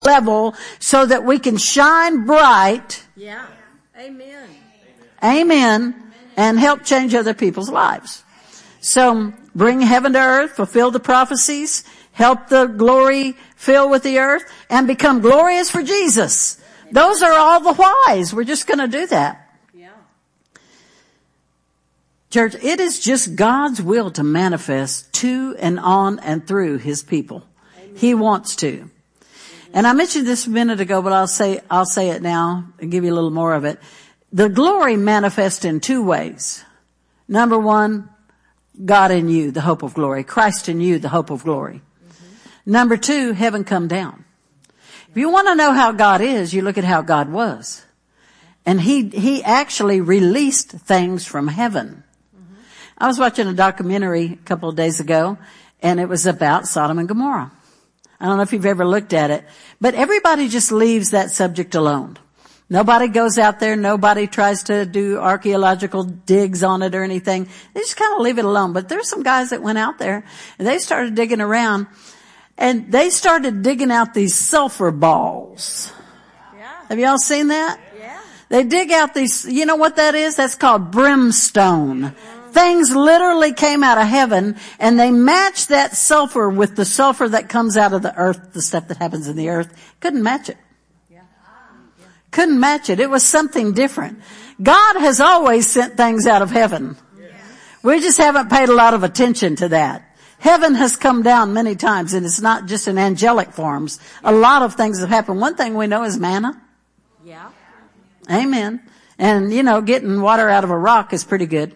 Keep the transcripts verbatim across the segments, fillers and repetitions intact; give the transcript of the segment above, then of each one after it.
level so that we can shine bright. Yeah. Amen. Amen. And help change other people's lives. So bring heaven to earth, fulfill the prophecies, help the glory fill with the earth, and become glorious for Jesus. Those are all the whys. We're just going to do that. Yeah. Church, it is just God's will to manifest to and on and through his people. Amen. He wants to. Amen. And I mentioned this a minute ago, but I'll say, I'll say it now and give you a little more of it. The glory manifests in two ways. Number one, God in you, the hope of glory. Christ in you, the hope of glory. Mm-hmm. Number two, heaven come down. If you want to know how God is, you look at how God was. And he, he actually released things from heaven. Mm-hmm. I was watching a documentary a couple of days ago, and it was about Sodom and Gomorrah. I don't know if you've ever looked at it, but everybody just leaves that subject alone. Nobody goes out there. Nobody tries to do archaeological digs on it or anything. They just kind of leave it alone. But there's some guys that went out there and they started digging around, and they started digging out these sulfur balls. Yeah. Have y'all seen that? Yeah. They dig out these, you know what that is? That's called brimstone. Mm-hmm. Things literally came out of heaven, and they matched that sulfur with the sulfur that comes out of the earth, the stuff that happens in the earth. Couldn't match it. Couldn't match it. It was something different. God has always sent things out of heaven. We just haven't paid a lot of attention to that. Heaven has come down many times, and it's not just in angelic forms. A lot of things have happened. One thing we know is manna. Yeah. Amen. And, you know, getting water out of a rock is pretty good.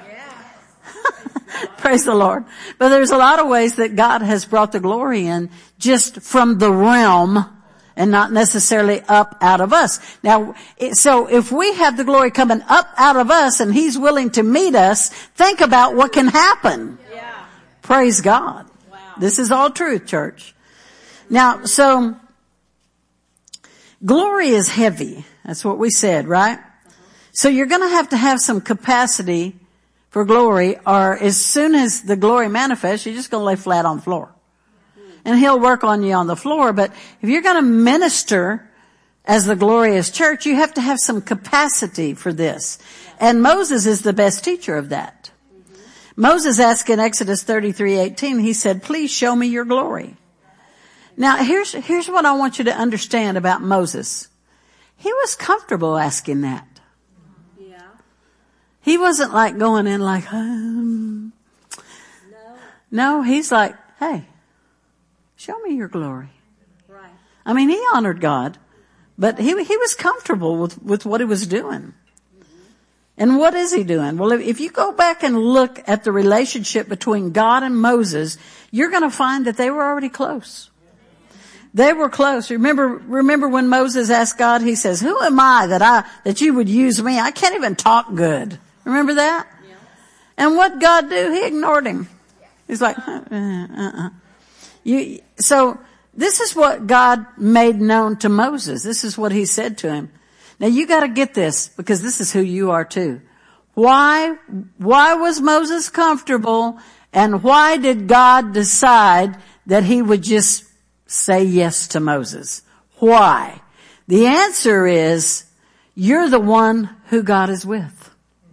Yeah. Praise the Lord. But there's a lot of ways that God has brought the glory in just from the realm and not necessarily up out of us. Now, so if we have the glory coming up out of us and he's willing to meet us, think about what can happen. Yeah. Praise God. Wow. This is all truth, church. Now, so glory is heavy. That's what we said, right? Uh-huh. So you're going to have to have some capacity for glory, or as soon as the glory manifests, you're just going to lay flat on the floor. And he'll work on you on the floor. But if you're going to minister as the glorious church, you have to have some capacity for this. And Moses is the best teacher of that. Mm-hmm. Moses asked in Exodus thirty-three eighteen, he said, please show me your glory. Now here's, here's what I want you to understand about Moses. He was comfortable asking that. Yeah. He wasn't like going in like, um. No. No, he's like, hey, show me your glory. Right. I mean, he honored God, but he he was comfortable with, with what he was doing. Mm-hmm. And what is he doing? Well, if, if you go back and look at the relationship between God and Moses, you're going to find that they were already close. They were close. Remember, remember when Moses asked God, he says, who am I that I, that you would use me? I can't even talk good. Remember that? Yeah. And what God do? He ignored him. He's like, uh, uh-uh. You, so this is what God made known to Moses. This is what he said to him. Now you got to get this, because this is who you are too. Why, why was Moses comfortable, and why did God decide that he would just say yes to Moses? Why? The answer is, you're the one who God is with.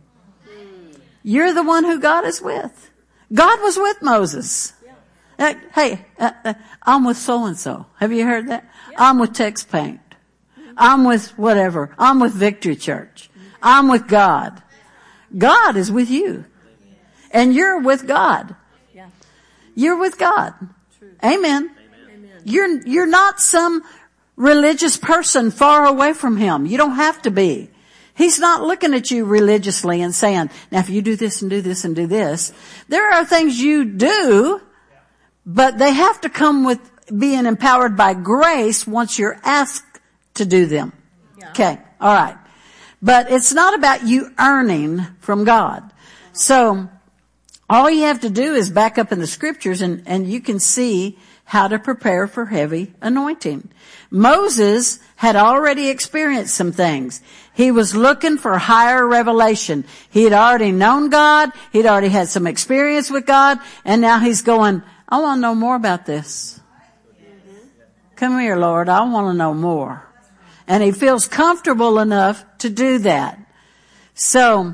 You're the one who God is with. God was with Moses. Uh, hey, uh, uh, I'm with so-and-so. Have you heard that? Yeah. I'm with Tex Paint. Mm-hmm. I'm with whatever. I'm with Victory Church. Mm-hmm. I'm with God. God is with you. And you're with God. Yeah. You're with God. True. Amen. Amen. You're, you're not some religious person far away from him. You don't have to be. He's not looking at you religiously and saying, now if you do this and do this and do this, there are things you do, but they have to come with being empowered by grace once you're asked to do them. Yeah. Okay. All right. But it's not about you earning from God. So all you have to do is back up in the scriptures, and, and you can see how to prepare for heavy anointing. Moses had already experienced some things. He was looking for higher revelation. He had already known God. He'd already had some experience with God. And now he's going, I want to know more about this. Come here, Lord. I want to know more. And he feels comfortable enough to do that. So,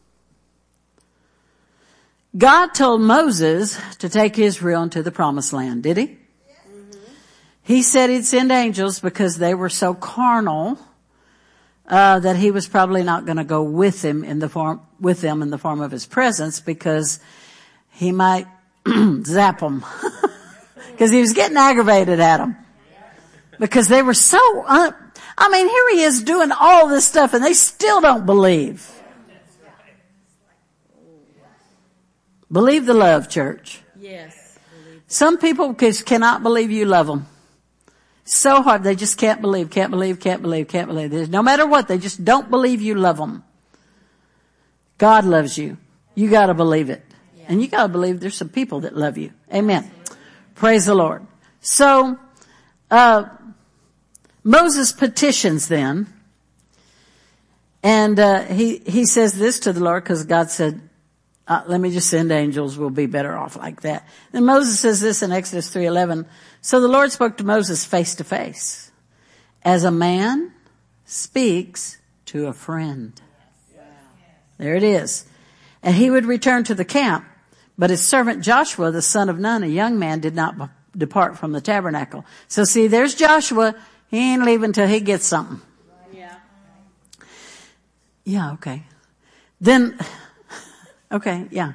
God told Moses to take Israel into the promised land, did he? Mm-hmm. He said he'd send angels because they were so carnal, uh, that he was probably not going to go with him in the form, with them in the form of his presence, because he might zap them. Because he was getting aggravated at them. Because they were so, un- I mean, here he is doing all this stuff and they still don't believe. Believe the love, church. Yes. Some people just cannot believe you love them. So hard. They just can't believe, can't believe, can't believe, can't believe. There's, no matter what, they just don't believe you love them. God loves you. You gotta believe it. Yeah. And you gotta believe there's some people that love you. Amen. Praise the Lord. So, uh, Moses petitions then. And, uh, he, he says this to the Lord because God said, Uh, let me just send angels. We'll be better off like that. And Moses says this in Exodus three eleven. So the Lord spoke to Moses face to face, as a man speaks to a friend. There it is. And he would return to the camp, but his servant Joshua, the son of Nun, a young man, did not b- depart from the tabernacle. So see, there's Joshua. He ain't leaving till he gets something. Yeah. Yeah, okay. Then, okay, yeah.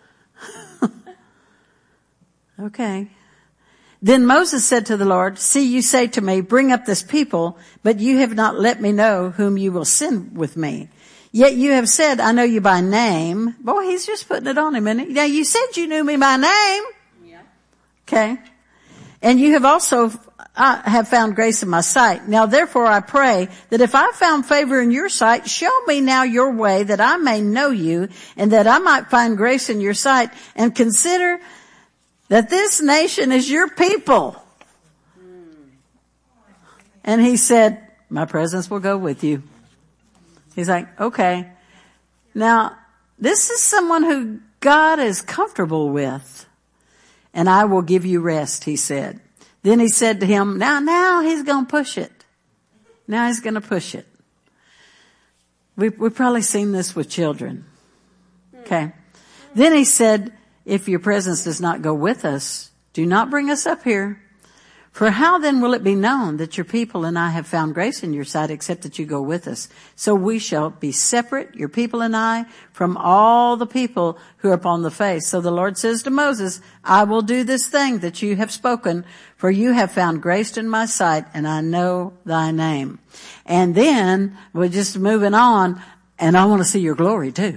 Okay. Then Moses said to the Lord, see, you say to me, bring up this people, but you have not let me know whom you will send with me. Yet you have said, I know you by name. Boy, he's just putting it on him, isn't he? Now you said you knew me by name. Yeah. Okay. And you have also I have found grace in my sight. Now therefore I pray that if I found favor in your sight, show me now your way that I may know you and that I might find grace in your sight, and consider that this nation is your people. Mm. And he said, my presence will go with you. He's like, okay. Now, this is someone who God is comfortable with. And I will give you rest, he said. Then he said to him, now, now he's going to push it. Now he's going to push it. We've, we've probably seen this with children. Okay. Then he said, if your presence does not go with us, do not bring us up here. For how then will it be known that your people and I have found grace in your sight, except that you go with us? So we shall be separate, your people and I, from all the people who are upon the face. So the Lord says to Moses, I will do this thing that you have spoken, for you have found grace in my sight, and I know thy name. And then we're just moving on, and I want to see your glory too.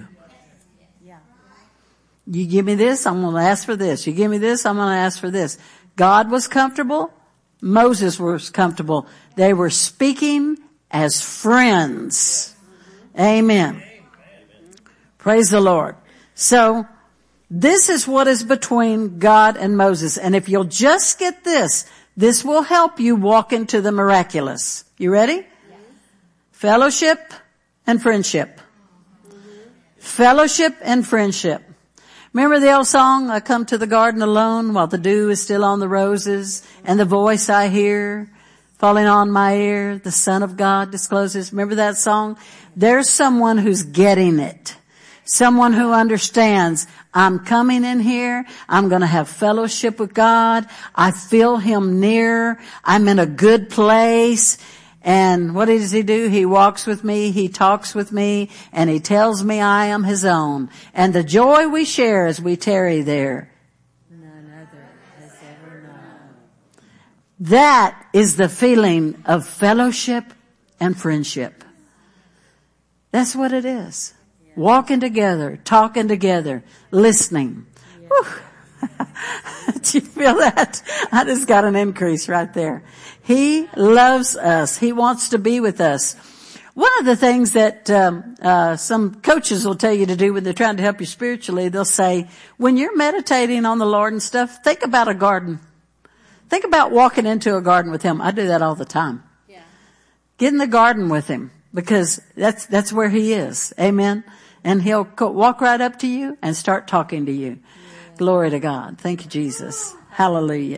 You give me this, I'm going to ask for this. You give me this, I'm going to ask for this. God was comfortable. Moses was comfortable. They were speaking as friends. Amen. Praise the Lord. So, this is what is between God and Moses. And if you'll just get this, this will help you walk into the miraculous. You ready? Fellowship and friendship. Fellowship and friendship. Remember the old song, I come to the garden alone while the dew is still on the roses, and the voice I hear falling on my ear, the Son of God discloses. Remember that song? There's someone who's getting it. Someone who understands, I'm coming in here, I'm going to have fellowship with God, I feel him near, I'm in a good place. And what does he do? He walks with me, he talks with me, and he tells me I am his own. And the joy we share as we tarry there, none other has ever known. That is the feeling of fellowship and friendship. That's what it is. Yeah. Walking together, talking together, listening. Yeah. Did you feel that? I just got an increase right there. He loves us. He wants to be with us. One of the things that um, uh some coaches will tell you to do when they're trying to help you spiritually, they'll say, when you're meditating on the Lord and stuff, think about a garden. Think about walking into a garden with him. I do that all the time. Yeah. Get in the garden with him, because that's that's where he is. Amen. And he'll co- walk right up to you and start talking to you. Yeah. Glory to God. Thank you, Jesus. Hallelujah.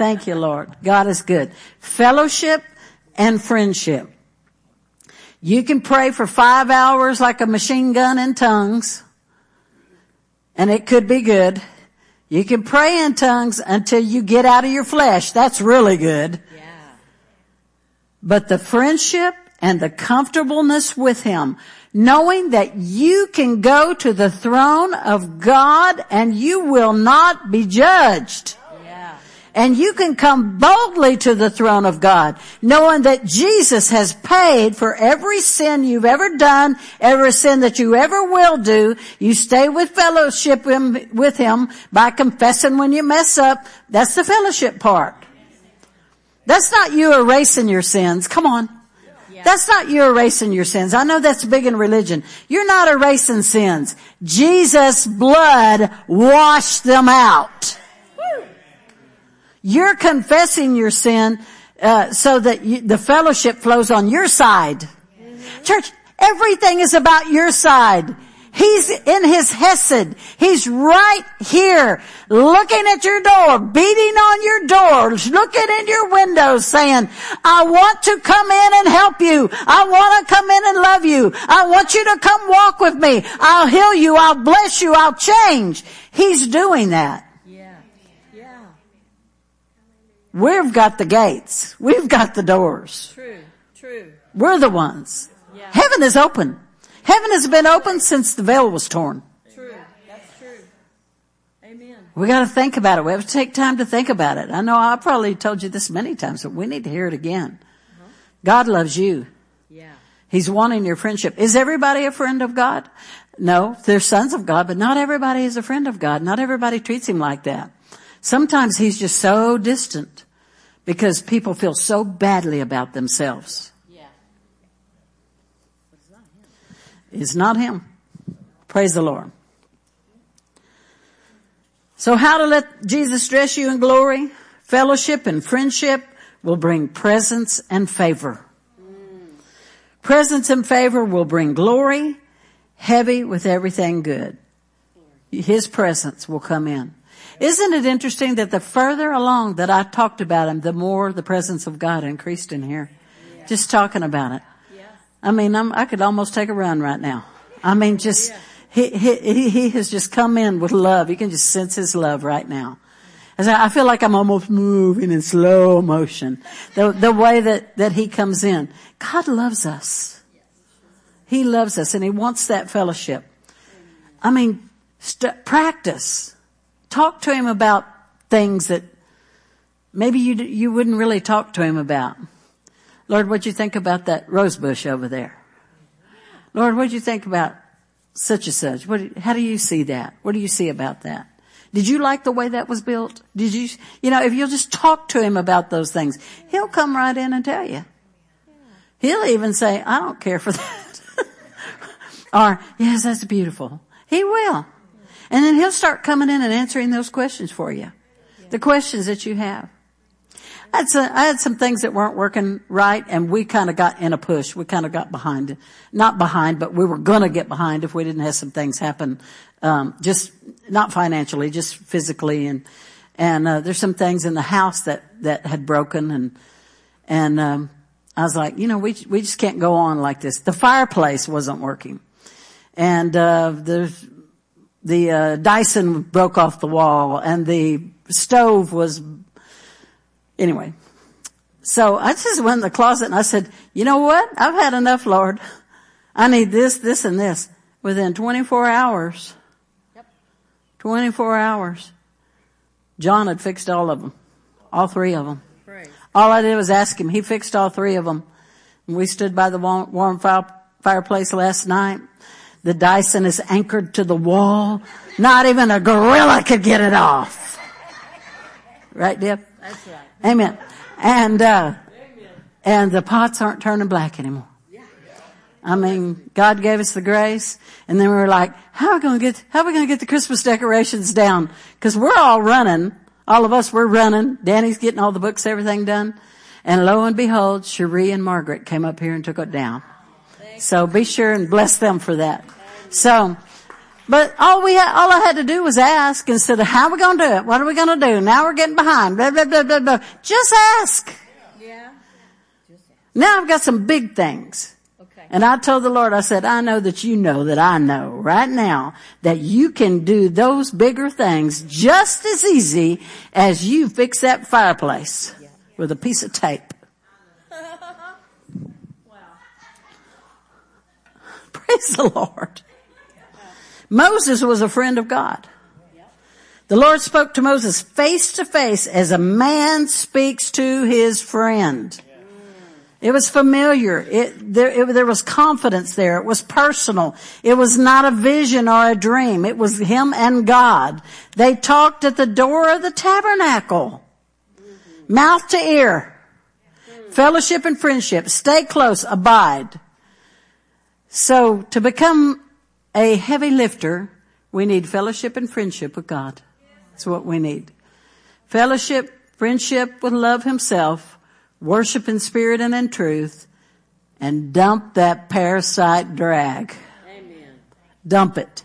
Thank you, Lord. God is good. Fellowship and friendship. You can pray for five hours like a machine gun in tongues, and it could be good. You can pray in tongues until you get out of your flesh. That's really good. Yeah. But the friendship and the comfortableness with Him, knowing that you can go to the throne of God and you will not be judged. Yeah. And you can come boldly to the throne of God, knowing that Jesus has paid for every sin you've ever done, every sin that you ever will do. You stay with fellowship with Him by confessing when you mess up. That's the fellowship part. That's not you erasing your sins. Come on. Yeah. That's not you erasing your sins. I know that's big in religion. You're not erasing sins. Jesus' blood washed them out. You're confessing your sin uh, so that you, the fellowship flows on your side. Mm-hmm. Church, everything is about your side. He's in His Hesed. He's right here looking at your door, beating on your door, looking in your windows saying, I want to come in and help you. I want to come in and love you. I want you to come walk with me. I'll heal you. I'll bless you. I'll change. He's doing that. We've got the gates. We've got the doors. True, true. We're the ones. Yeah. Heaven is open. Heaven has been open since the veil was torn. True. That's true. Amen. We got to think about it. We have to take time to think about it. I know I probably told you this many times, but we need to hear it again. Uh-huh. God loves you. Yeah. He's wanting your friendship. Is everybody a friend of God? No, they're sons of God, but not everybody is a friend of God. Not everybody treats Him like that. Sometimes He's just so distant because people feel so badly about themselves. Yeah. But it's not Him. It's not Him. Praise the Lord. So how to let Jesus dress you in glory? Fellowship and friendship will bring presence and favor. Mm. Presence and favor will bring glory, heavy with everything good. His presence will come in. Isn't it interesting that the further along that I talked about Him, the more the presence of God increased in here? Yeah. Just talking about it. Yeah. I mean, I'm, I could almost take a run right now. I mean, just, yeah. he, he, he has just come in with love. You can just sense His love right now. As I, I feel like I'm almost moving in slow motion. The, the way that, that He comes in. God loves us. He loves us and He wants that fellowship. I mean, st- practice. Talk to Him about things that maybe you you wouldn't really talk to Him about. Lord, what'd you think about that rose bush over there? Lord, what'd you think about such and such? What, how do you see that? What do you see about that? Did you like the way that was built? Did you, you know, if you'll just talk to Him about those things, He'll come right in and tell you. He'll even say, I don't care for that. Or, yes, that's beautiful. He will. And then He'll start coming in and answering those questions for you. Yeah. The questions that you have. I had, some, I had some things that weren't working right, and we kind of got in a push. We kind of got behind. Not behind, but we were going to get behind if we didn't have some things happen. Um, just, not financially, just physically. And, and, uh, there's some things in the house that, that had broken. And, and, um, I was like, you know, we, we just can't go on like this. The fireplace wasn't working. And, uh, there's, The uh, Dyson broke off the wall, and the stove was, anyway. So I just went in the closet and I said, you know what? I've had enough, Lord. I need this, this, and this. Within twenty-four hours, yep. twenty-four hours, John had fixed all of them, all three of them. Praise. All I did was ask Him. He fixed all three of them. And we stood by the warm, warm fire, fireplace last night. The Dyson is anchored to the wall. Not even a gorilla could get it off. Right, Deb? That's right. Amen. And, uh, and the pots aren't turning black anymore. I mean, God gave us the grace. And then we were like, how are we going to get, how are we going to get the Christmas decorations down? Cause we're all running. All of us, we're running. Danny's getting all the books, everything done. And lo and behold, Cherie and Margaret came up here and took it down. So be sure and bless them for that. So, But all we had, all I had to do was ask instead of how are we going to do it? What are we going to do? Now we're getting behind. Blah, blah, blah, blah, blah. Just ask. Yeah. Just ask. Now I've got some big things. Okay. And I told the Lord, I said, I know that you know that I know right now that you can do those bigger things just as easy as you fix that fireplace Yeah. with a piece of tape. Wow. Praise the Lord. Moses was a friend of God. The Lord spoke to Moses face to face as a man speaks to his friend. It was familiar. It, there, it, there was confidence there. It was personal. It was not a vision or a dream. It was him and God. They talked at the door of the tabernacle. Mm-hmm. Mouth to ear. Mm-hmm. Fellowship and friendship. Stay close. Abide. So to become a heavy lifter, we need fellowship and friendship with God. That's what we need. Fellowship, friendship with love himself, worship in spirit and in truth, and dump that parasite drag. Amen. Dump it.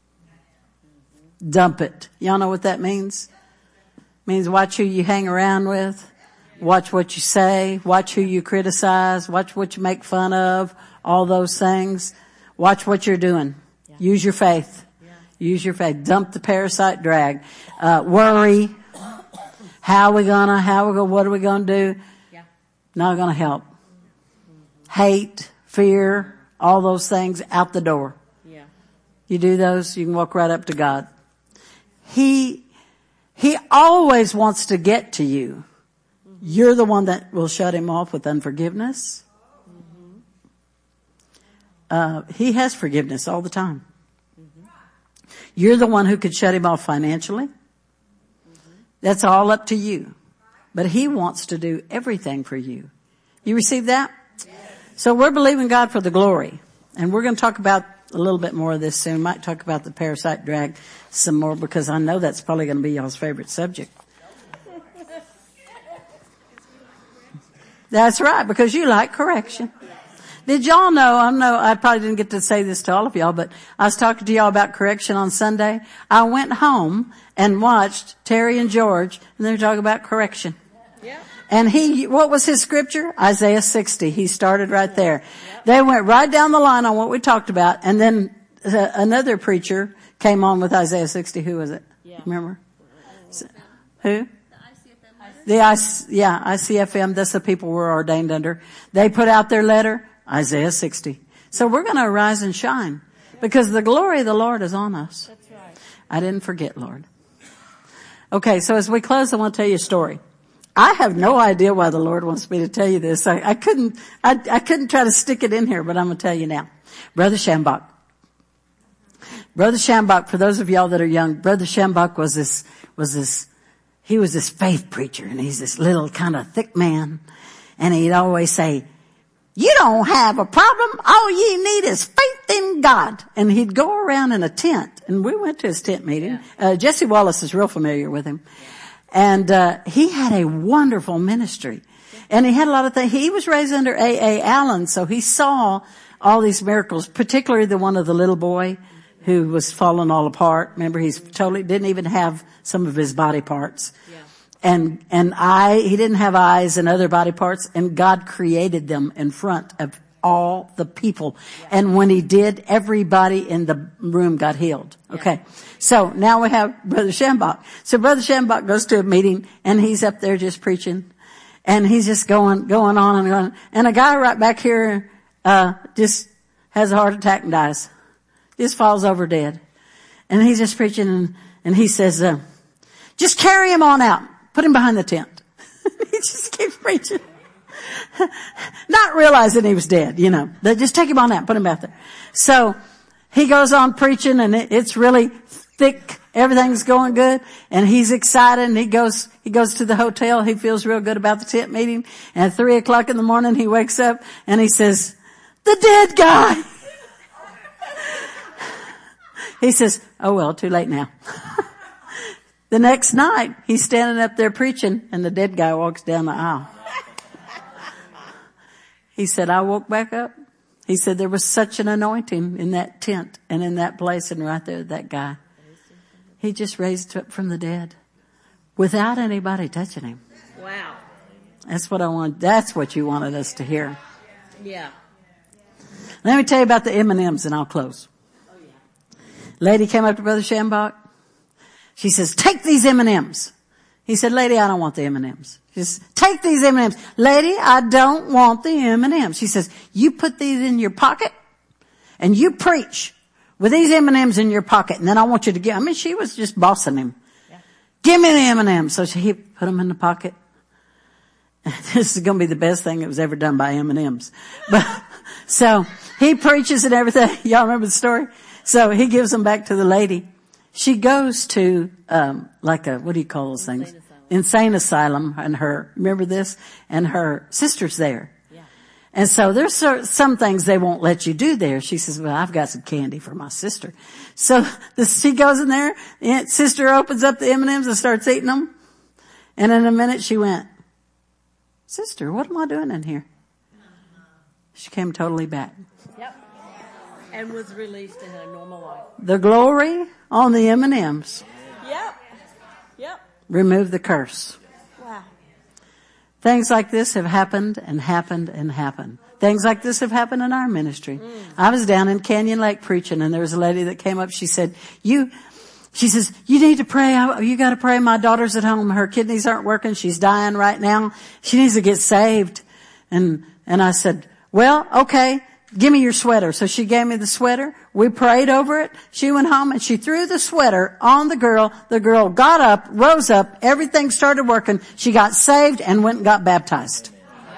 Dump it. Y'all know what that means? It means watch who you hang around with, watch what you say, watch who you criticize, watch what you make fun of, all those things. Watch what you're doing. Yeah. Use your faith. Yeah. Use your faith. Dump the parasite drag. Uh, worry. How are we gonna, how are we gonna, what are we gonna do? Yeah. Not gonna help. Mm-hmm. Hate, fear, all those things out the door. Yeah. You do those, you can walk right up to God. He, He always wants to get to you. Mm-hmm. You're the one that will shut him off with unforgiveness. Uh, he has forgiveness all the time. Mm-hmm. You're the one who could shut him off financially. Mm-hmm. That's all up to you. But he wants to do everything for you. You receive that? Yes. So we're believing God for the glory. And we're going to talk about a little bit more of this soon. Might talk about the parasite drag some more because I know that's probably going to be y'all's favorite subject. That's right, because you like correction. Did y'all know, I know I probably didn't get to say this to all of y'all, but I was talking to y'all about correction on Sunday. I went home and watched Terry and George, and they were talking about correction. Yeah. And he, what was his scripture? Isaiah sixty. He started right there. Yeah. They went right down the line on what we talked about, and then uh, another preacher came on with Isaiah sixty. Who was it? Yeah. Remember? So, who? The I, yeah, I C F M, that's the people we're ordained under. They put out their letter, Isaiah sixty. So we're going to arise and shine because the glory of the Lord is on us. That's right. I didn't forget, Lord. Okay, so as we close, I want to tell you a story. I have no idea why the Lord wants me to tell you this. I, I couldn't, I, I couldn't try to stick it in here, but I'm going to tell you now. Brother Schambach. Brother Schambach, for those of y'all that are young, Brother Schambach was this, was this, he was this faith preacher, and he's this little kind of thick man, and he'd always say, you don't have a problem. All you need is faith in God. And he'd go around in a tent, and we went to his tent meeting. Yeah. Uh, Jesse Wallace is real familiar with him. Yeah. And, uh, he had a wonderful ministry. Yeah. And he had a lot of things. He was raised under A A Allen, so he saw all these miracles, particularly the one of the little boy who was falling all apart. Remember, he's totally, didn't even have some of his body parts. Yeah. And, and eye, he didn't have eyes and other body parts, and God created them in front of all the people. Yeah. And when he did, everybody in the room got healed. Okay. Yeah. So now we have Brother Schambach. So Brother Schambach goes to a meeting, and he's up there just preaching, and he's just going, going on and on. And a guy right back here, uh, just has a heart attack and dies. Just falls over dead. And he's just preaching, and, and he says, uh, just carry him on out. Put him behind the tent. He just keeps preaching. Not realizing he was dead, you know. They just take him on out, put him out there. So he goes on preaching, and it, it's really thick. Everything's going good, and he's excited, and he goes, he goes to the hotel. He feels real good about the tent meeting. And at three o'clock in the morning, he wakes up, and he says, the dead guy. He says, oh well, too late now. The next night, he's standing up there preaching, and the dead guy walks down the aisle. He said, I woke back up. He said there was such an anointing in that tent and in that place and right there, that guy. He just raised up from the dead without anybody touching him. Wow. That's what I want. That's what you wanted us to hear. Yeah. Let me tell you about the M and M's and I'll close. Oh, yeah. Lady came up to Brother Shambach. She says, take these M and M's. He said, lady, I don't want the M and M's. She says, take these M and M's. Lady, I don't want the M and M's. She says, you put these in your pocket and you preach with these M and M's in your pocket. And then I want you to give, I mean, she was just bossing him. Yeah. Give me the M and M's. So she, he put them in the pocket. This is going to be the best thing that was ever done by M and M's. But, so he preaches and everything. Y'all remember the story? So he gives them back to the lady. She goes to, um, like a, what do you call those things? Insane asylum. Insane asylum, and her, remember this? And her sister's there. Yeah. And so there's some things they won't let you do there. She says, well, I've got some candy for my sister. So this, she goes in there, and sister opens up the M and M's and starts eating them. And in a minute she went, sister, what am I doing in here? She came totally back. Yep. And was released in her normal life. The glory on the M and M's. Yep. Yep. Remove the curse. Wow. Things like this have happened and happened and happened. Things like this have happened in our ministry. Mm. I was down in Canyon Lake preaching and there was a lady that came up. She said, you, she says, you need to pray. You got to pray. My daughter's at home. Her kidneys aren't working. She's dying right now. She needs to get saved. And, and I said, well, okay. Give me your sweater. So she gave me the sweater. We prayed over it. She went home and she threw the sweater on the girl. The girl got up, rose up, everything started working. She got saved and went and got baptized.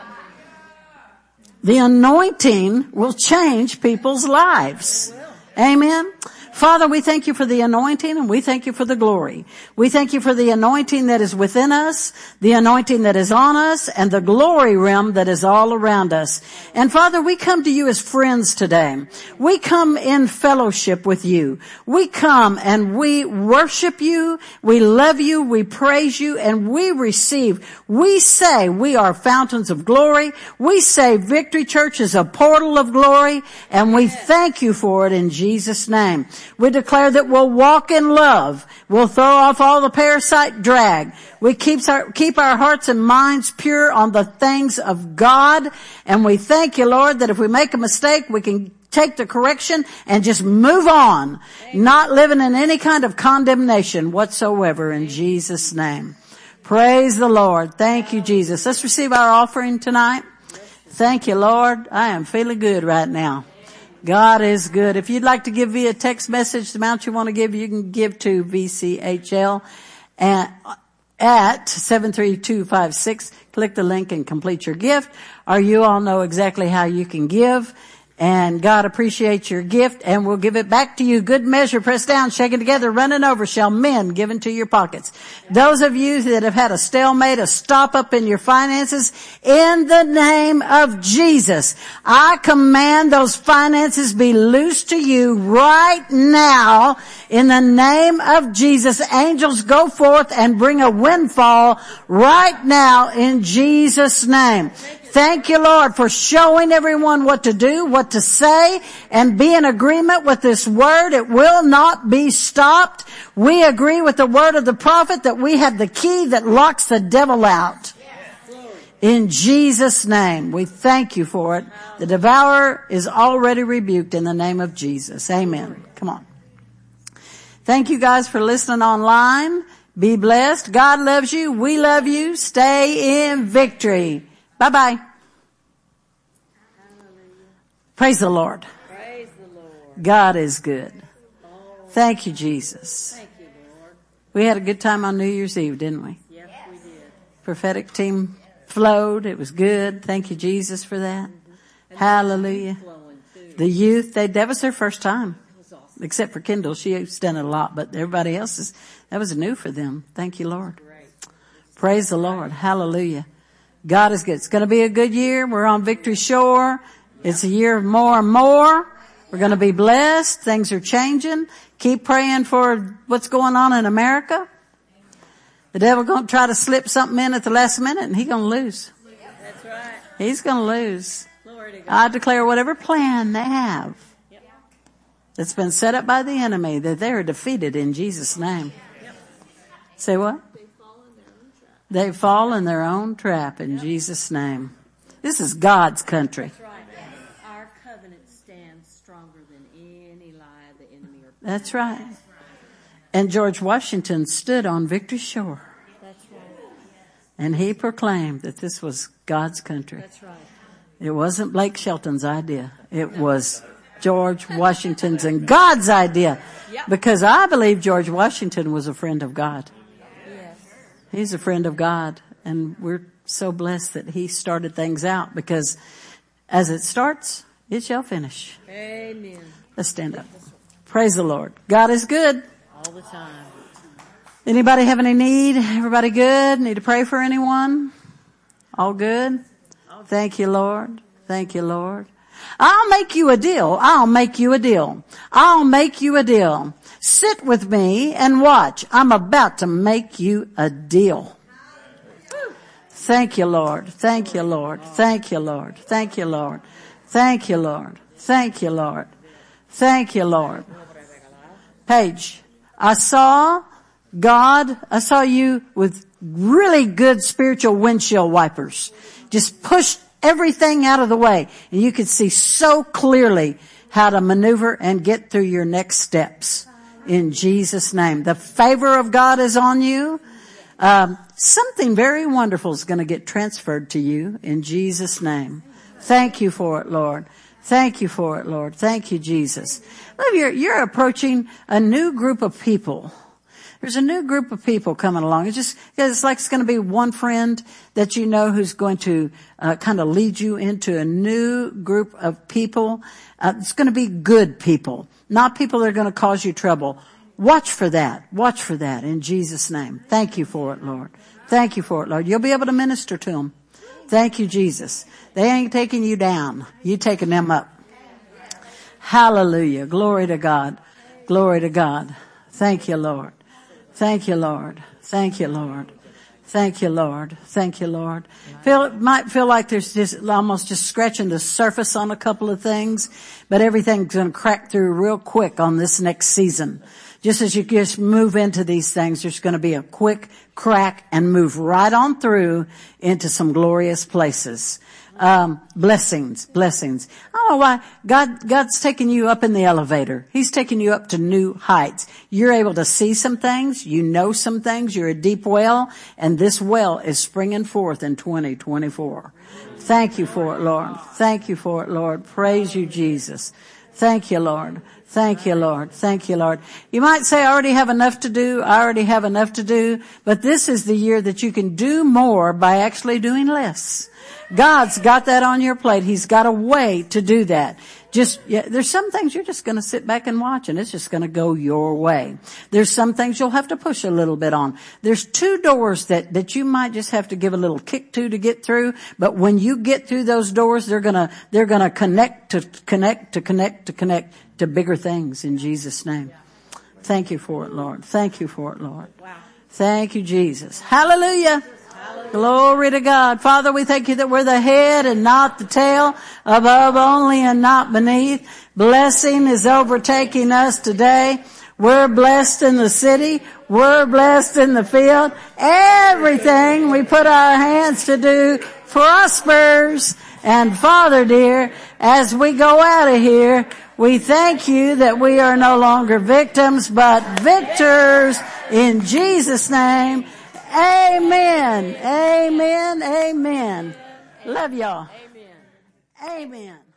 The anointing will change people's lives. Amen. Father, we thank you for the anointing and we thank you for the glory. We thank you for the anointing that is within us, the anointing that is on us, and the glory realm that is all around us. And Father, we come to you as friends today. We come in fellowship with you. We come and we worship you. We love you. We praise you and we receive. We say we are fountains of glory. We say Victory Church is a portal of glory and we thank you for it in Jesus' name. We declare that we'll walk in love. We'll throw off all the parasite drag. We keep our, keep our hearts and minds pure on the things of God. And we thank you, Lord, that if we make a mistake, we can take the correction and just move on. Amen. Not living in any kind of condemnation whatsoever in Jesus' name. Praise the Lord. Thank you, Jesus. Let's receive our offering tonight. Thank you, Lord. I am feeling good right now. God is good. If you'd like to give via text message the amount you want to give, you can give to V C H L at, at seven three two five six. Click the link and complete your gift. Or you all know exactly how you can give. And God appreciates your gift and will give it back to you. Good measure, pressed down, shaken together, running over, shall men give into your pockets. Those of you that have had a stalemate, a stop up in your finances, in the name of Jesus, I command those finances be loosed to you right now. In the name of Jesus, angels go forth and bring a windfall right now in Jesus' name. Thank you, Lord, for showing everyone what to do, what to say, and be in agreement with this word. It will not be stopped. We agree with the word of the prophet that we have the key that locks the devil out. In Jesus' name, we thank you for it. The devourer is already rebuked in the name of Jesus. Amen. Come on. Thank you guys for listening online. Be blessed. God loves you. We love you. Stay in victory. Bye-bye. Praise the Lord. Praise the Lord. God is good. Thank you, Jesus. Thank you, Lord. We had a good time on New Year's Eve, didn't we? Yes, we did. Prophetic team flowed. It was good. Thank you, Jesus, for that. Mm-hmm. Hallelujah. The youth, they, that was their first time. Awesome. Except for Kendall. She's done it a lot, but everybody else is, that was new for them. Thank you, Lord. Great. Praise the Lord. Hallelujah. God is good. It's going to be a good year. We're on Victory Shore. It's a year of more and more. We're going to be blessed. Things are changing. Keep praying for what's going on in America. The devil going to try to slip something in at the last minute and he's going to lose. That's right. He's going to lose. Lord, I declare whatever plan they have that's been set up by the enemy, that they are defeated in Jesus' name. Say what? They fall in their own trap in Jesus' name. This is God's country. That's right. Our covenant stands stronger than any lie of the enemy. Or That's right. And George Washington stood on Victory Shore. That's right. And he proclaimed that this was God's country. That's right. It wasn't Blake Shelton's idea. It was George Washington's and God's idea. Because I believe George Washington was a friend of God. Yes. He's a friend of God. And we're so blessed that he started things out, because as it starts, it shall finish. Amen. Let's stand up. Praise the Lord. God is good. All the time. Anybody have any need? Everybody good? Need to pray for anyone? All good? Thank you, Lord. Thank you, Lord. I'll make you a deal. I'll make you a deal. I'll make you a deal. Sit with me and watch. I'm about to make you a deal. Thank you, Lord. Thank you, Lord. Thank you, Lord. Thank you, Lord. Thank you, Lord. Thank you, Lord. Thank you, Lord. Paige, I saw God, I saw you with really good spiritual windshield wipers. Just push everything out of the way, and you could see so clearly how to maneuver and get through your next steps. In Jesus' name. The favor of God is on you. Um, something very wonderful is going to get transferred to you in Jesus' name. Thank you for it, Lord. Thank you for it, Lord. Thank you, Jesus. Look, you're, you're approaching a new group of people. There's a new group of people coming along. It's just, it's like it's going to be one friend that you know who's going to uh, kind of lead you into a new group of people. Uh, it's going to be good people, not people that are going to cause you trouble. Watch for that. Watch for that in Jesus' name. Thank you for it, Lord. Thank you for it, Lord. You'll be able to minister to them. Thank you, Jesus. They ain't taking you down. You taking them up. Hallelujah. Glory to God. Glory to God. Thank you, Lord. Thank you, Lord. Thank you, Lord. Thank you, Lord. Thank you, Lord. Feel, it might feel like there's just almost just scratching the surface on a couple of things, but everything's going to crack through real quick on this next season. Just as you just move into these things, there's going to be a quick crack and move right on through into some glorious places. Um, blessings, blessings. I don't know why God, God's taking you up in the elevator. He's taking you up to new heights. You're able to see some things. You know some things. You're a deep well, and this well is springing forth in twenty twenty-four. Thank you for it, Lord. Thank you for it, Lord. Praise you, Jesus. Thank you, Lord. Thank you, Lord. Thank you, Lord. You might say, I already have enough to do. I already have enough to do. But this is the year that you can do more by actually doing less. God's got that on your plate. He's got a way to do that. Just, yeah, there's some things you're just going to sit back and watch, and it's just going to go your way. There's some things you'll have to push a little bit on. There's two doors that, that you might just have to give a little kick to to get through. But when you get through those doors, they're going to, they're going to connect to connect to connect to connect to bigger things in Jesus' name. Thank you for it, Lord. Thank you for it, Lord. Thank you, Jesus. Hallelujah. Glory to God. Father, we thank you that we're the head and not the tail, above only and not beneath. Blessing is overtaking us today. We're blessed in the city. We're blessed in the field. Everything we put our hands to do prospers. And Father dear, as we go out of here, we thank you that we are no longer victims, but victors in Jesus' name. Amen. Amen. Amen. Love y'all. Amen. Amen.